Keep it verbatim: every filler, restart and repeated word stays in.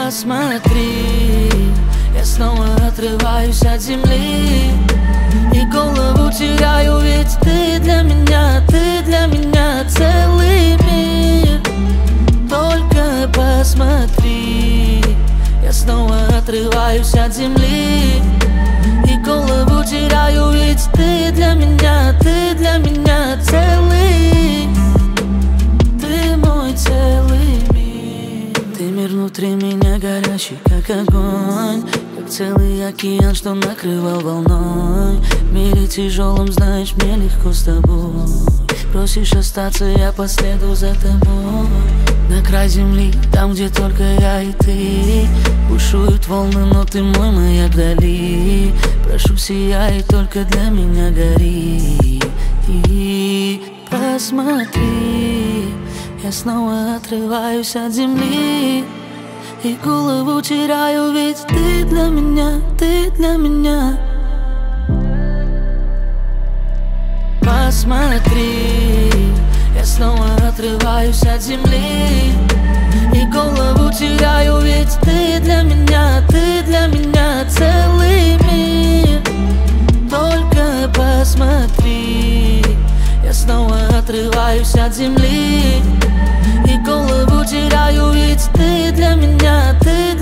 Посмотри, я снова отрываюсь от земли и голову теряю, ведь ты для меня, ты для меня целый мир. Только посмотри, я снова отрываюсь от земли и голову теряю, ведь ты для меня, ты для меня целый. Ты мой целый мир. Ты мир внутри меня горячий, как огонь, как целый океан, что накрывал волной. В мире тяжелом, знаешь, мне легко с тобой. Просишь остаться, я последую за тобой. На край земли, там, где только я и ты. Бушуют волны, но ты мой маяк вдали. Прошу, сияй, только для меня гори. И посмотри, я снова отрываюсь от земли и голову теряю, ведь ты для меня, ты для меня. Посмотри, я снова отрываюсь от земли и голову теряю, ведь ты для меня, ты для меня целый мир. Только посмотри, я снова отрываюсь от земли и голову теряю, ведь ты для меня, ты